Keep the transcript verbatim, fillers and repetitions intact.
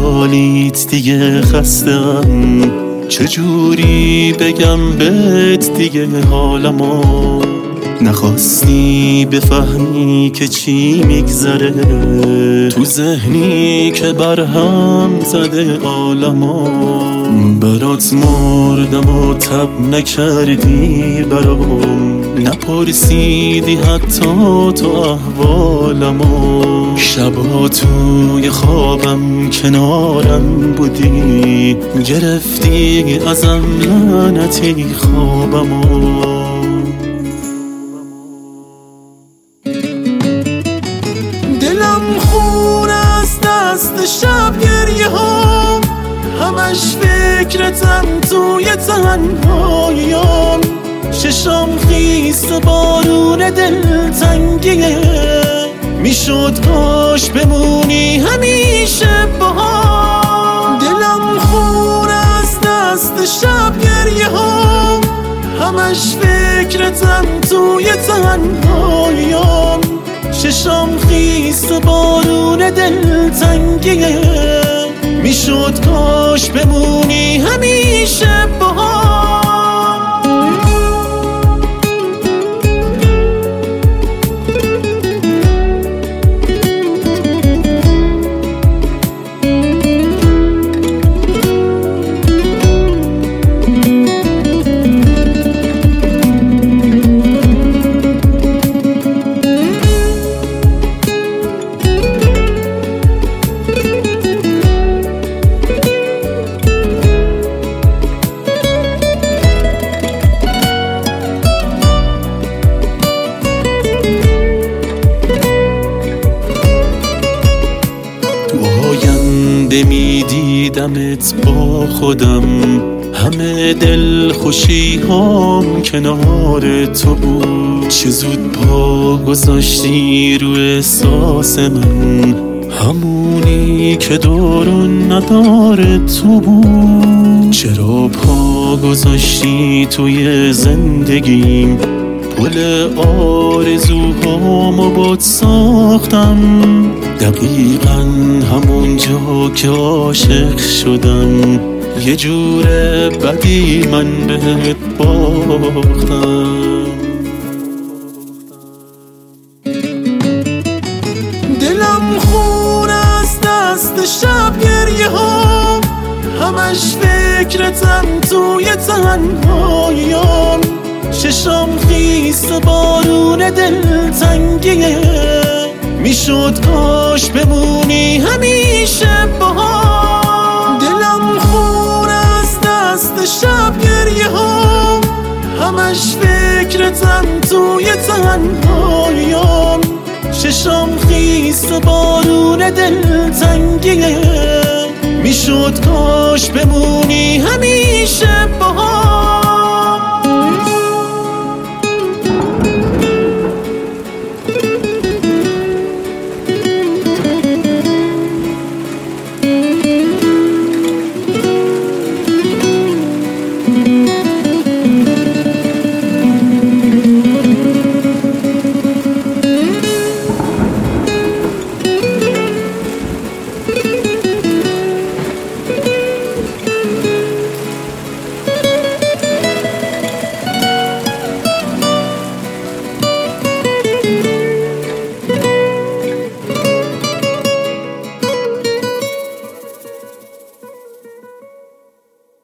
خیالیت دیگه خستم، چجوری بگم بهت دیگه حالمو نخواستی بفهمی که چی میگذره تو ذهنی که برهم زده عالمو. برات مردم و تب نکردی برام، نپرسیدی حتی تو احوالمو. شبا توی خوابم کنارم بودی، گرفتی ازم لعنتی خوابمو. دلم خونه از دست شب گریه هم، همش فکرتم توی تنهاییام. ششم خیس بارون دلتنگیه، میشد کاش بمونی همیشه با هم. دلم خونه از دست شب گریه هم، همش فکرتم توی تنهاییام. ششم خیس بارون دلتنگیه، میشد کاش بمونی همیشه با هم. میدیدمت با خودم، همه دل خوشی هم کنار تو بود. چه زود پا گذاشتی رو احساس من، همونی که دورون نداره تو بود. چرا پا گذاشتی توی زندگیم، پل آرزوهامو باد ساختم. دقیقاً همون جا که عاشق شدم، یه جور بدی من بهت باختم. دلم خونه از دست شب گریه هم، همش فکرتم توی تنهاییام. ششم خیس بارون دلتنگیه، میشد کاش بمونی همیشه با هم. دلم خونه از دست شب گریه هم، همش فکرتم توی تنهاییام. ششم خیس بارون دلتنگیه، میشد کاش بمونی همیشه با هم.